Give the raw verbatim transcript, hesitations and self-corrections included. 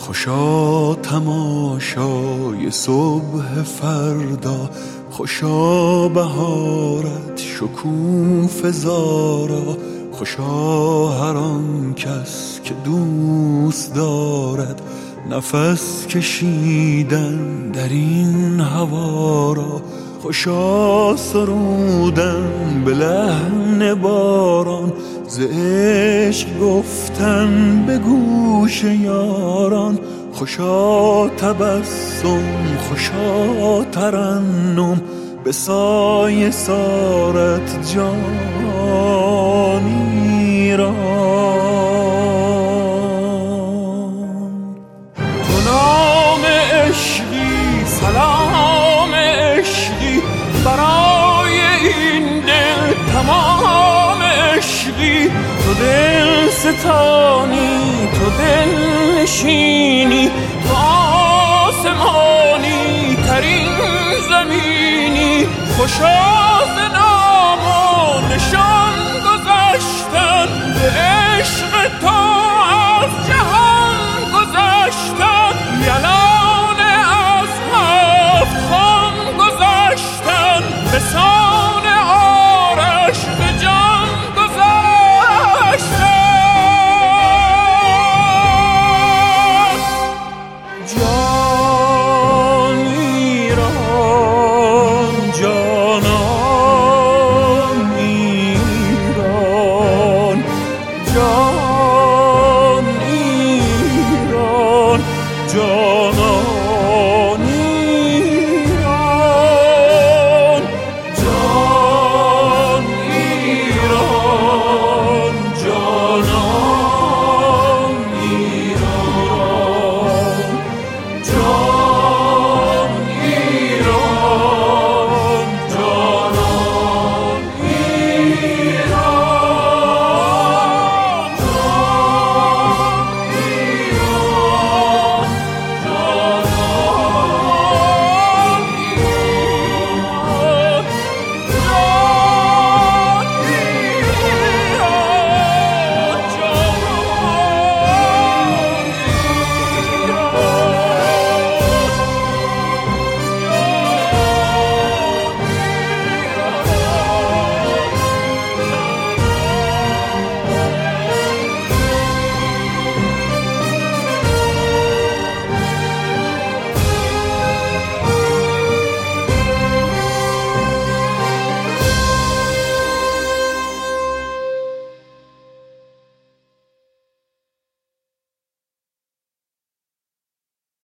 خوشا تماشای صبح فردا، خوشا بهارت شکوفه زارا، خوشا هر آن کس که دوست دارد نفس کشیدن در این هوا را، خوشا سرودن به لحن باران، ز عشق گفتن به گوش یاران، خوشا تبسم خوشا ترنم به سایه سارت جانی را. تو نام عشقی سلام عشقی برای این دل تمام عشقی، تو دل ستانی تو دل نشینی، تو آسمانی ترین زمینی، خوشا ز